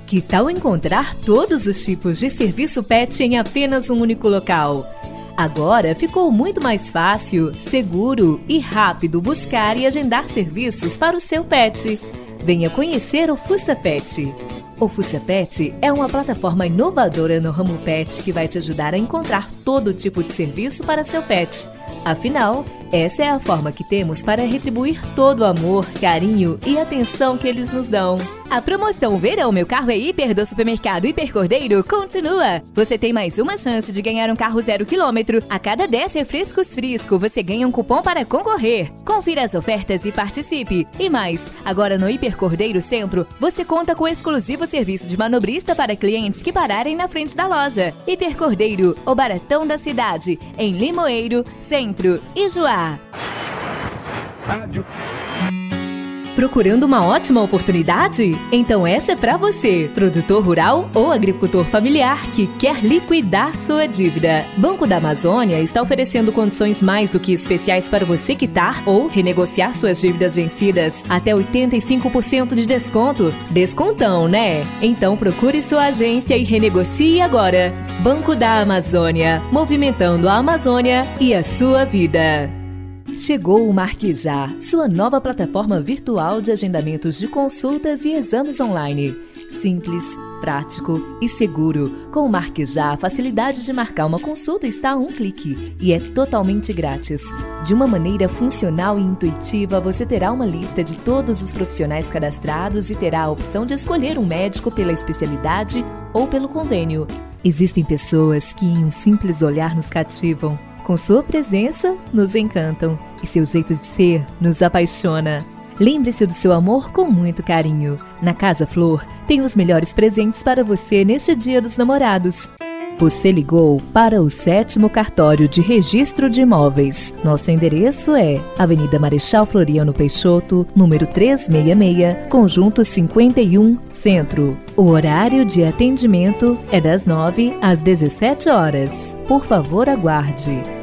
Que tal encontrar todos os tipos de serviço pet em apenas um único local? Agora ficou muito mais fácil, seguro e rápido buscar e agendar serviços para o seu pet. Venha conhecer o Fuça Pet. O Fuça Pet é uma plataforma inovadora no ramo pet que vai te ajudar a encontrar todo tipo de serviço para seu pet. Afinal, essa é a forma que temos para retribuir todo o amor, carinho e atenção que eles nos dão. A promoção Verão Meu Carro é Hiper do Supermercado Hiper Cordeiro continua. Você tem mais uma chance de ganhar um carro 0 km. A cada 10 refrescos Frisco, você ganha um cupom para concorrer. Confira as ofertas e participe. E mais, agora no Hiper Cordeiro Centro, você conta com o exclusivo serviço de manobrista para clientes que pararem na frente da loja. Hiper Cordeiro, o baratão da cidade, em Limoeiro, Centro e Juá. Procurando uma ótima oportunidade? Então essa é para você, produtor rural ou agricultor familiar que quer liquidar sua dívida. Banco da Amazônia está oferecendo condições mais do que especiais para você quitar ou renegociar suas dívidas vencidas. Até 85% de desconto. Descontão, né? Então procure sua agência e renegocie agora. Banco da Amazônia, movimentando a Amazônia e a sua vida. Chegou o Marquejá, sua nova plataforma virtual de agendamentos de consultas e exames online. Simples, prático e seguro. Com o Marquejá, a facilidade de marcar uma consulta está a um clique e é totalmente grátis. De uma maneira funcional e intuitiva, você terá uma lista de todos os profissionais cadastrados e terá a opção de escolher um médico pela especialidade ou pelo convênio. Existem pessoas que em um simples olhar nos cativam. Com sua presença, nos encantam e seu jeito de ser nos apaixona. Lembre-se do seu amor com muito carinho. Na Casa Flor, tem os melhores presentes para você neste Dia dos Namorados. Você ligou para o 7º Cartório de Registro de Imóveis. Nosso endereço é Avenida Marechal Floriano Peixoto, número 366, Conjunto 51, Centro. O horário de atendimento é das 9 às 17 horas. Por favor, aguarde.